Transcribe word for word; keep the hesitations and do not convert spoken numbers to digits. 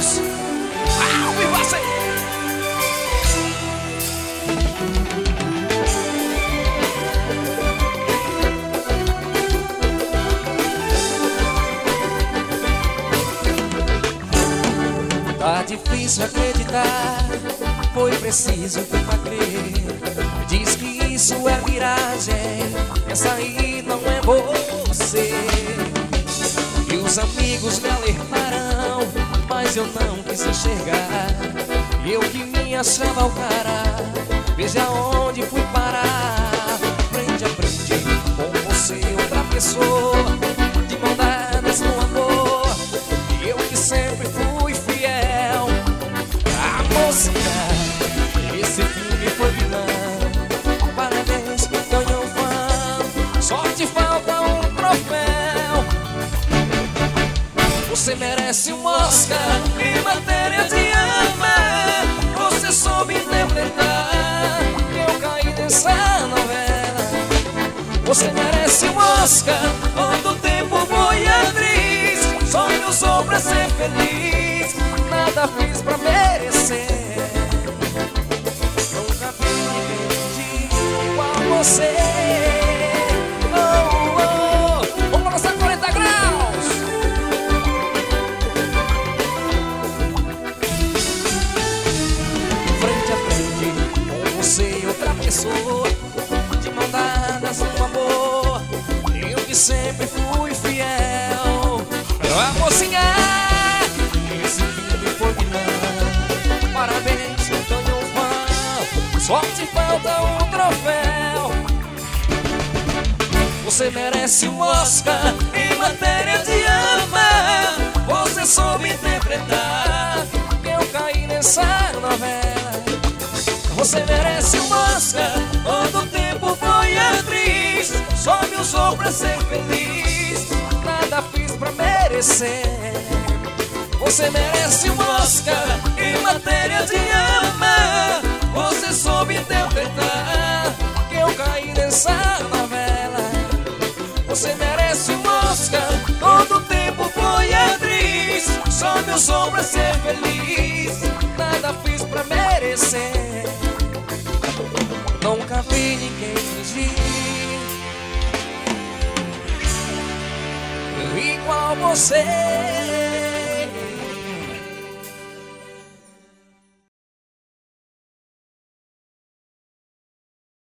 Graus. Ah, viva você! Tá difícil acreditar, foi preciso pra crer. Diz que isso é miragem, essa aí não é você. E os amigos me alertaram, mas eu não quis enxergar. Eu que me achava o cara, veja onde fui parar. Frente a frente com você, outra pessoa, de mão dadas no amor. E eu que sempre fui fiel à mocinha, esse filme foi vilão. Parabéns, ganhou fã, só te falta um troféu. Você merece um Oscar em matéria de ama. Você soube interpretar, eu caí nessa novela. Você merece um Oscar, todo tempo foi atriz. Só me usou pra ser feliz, nada fiz pra merecer. Nunca vi ninguém igual você. Oh, oh. Vamos lançar quarenta graus. Frente a frente com você e outra pessoa, de mão dadas no amor. Eu que sempre fui fiel a mocinha, esse filme foi vilão. Parabéns, ganhou um fã, só te falta um troféu. Você merece um Oscar em matéria de ama. Você soube interpretar, eu caí nessa novela. Você merece um Oscar, todo tempo foi atriz. Só me usou pra ser feliz, nada fiz pra merecer. Você merece um Oscar em matéria de ama. Você soube interpretar, que eu caí nessa novela. Você merece um Oscar, todo tempo foi atriz. Só me usou pra ser feliz, nada fiz pra merecer. Nunca vi ninguém fingir igual você.